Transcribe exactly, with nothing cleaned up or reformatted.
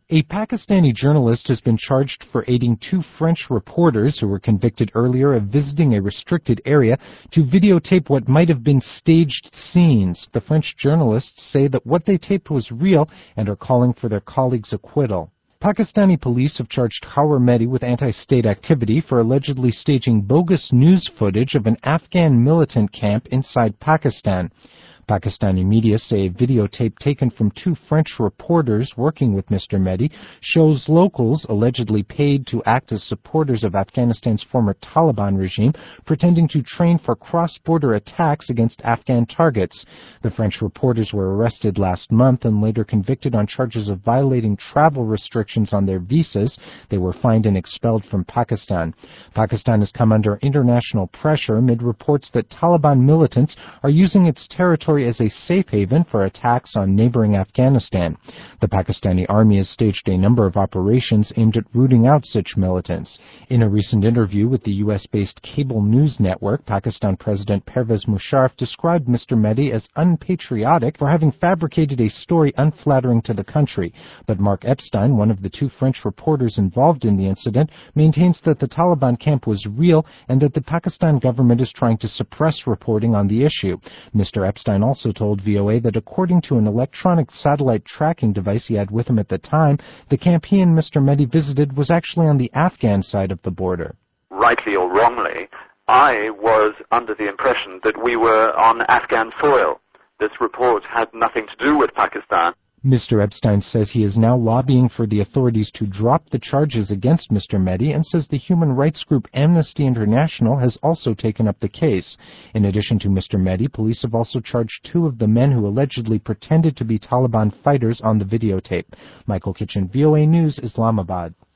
A Pakistani journalist has been charged for aiding two French reporters who were convicted earlier of visiting a restricted area to videotape what might have been staged scenes. The French journalists say that what they taped was real and are calling for their colleagues' acquittal. Pakistani police have charged Khawar Mehdi with anti-state activity for allegedly staging bogus news footage of an Afghan militant camp inside Pakistan. Pakistani media say a videotape taken from two French reporters working with Mister Mehdi shows locals allegedly paid to act as supporters of Afghanistan's former Taliban regime, pretending to train for cross-border attacks against Afghan targets. The French reporters were arrested last month and later convicted on charges of violating travel restrictions on their visas. They were fined and expelled from Pakistan. Pakistan has come under international pressure amid reports that Taliban militants are using its territory as a safe haven for attacks on neighboring Afghanistan. The Pakistani army has staged a number of operations aimed at rooting out such militants. In a recent interview with the U S-based cable news network, Pakistan President Pervez Musharraf described Mister Mehdi as unpatriotic for having fabricated a story unflattering to the country. But Mark Epstein, one of the two French reporters involved in the incident, maintains that the Taliban camp was real and that the Pakistan government is trying to suppress reporting on the issue. Mister Epstein also told V O A that according to an electronic satellite tracking device he had with him at the time, the camp he and Mister Mehdi visited was actually on the Afghan side of the border. Rightly or wrongly, I was under the impression that we were on Afghan soil. This report had nothing to do with Pakistan. Mister Epstein says he is now lobbying for the authorities to drop the charges against Mister Mehdi and says the human rights group Amnesty International has also taken up the case. In addition to Mister Mehdi, police have also charged two of the men who allegedly pretended to be Taliban fighters on the videotape. Michael Kitchen, V O A News, Islamabad.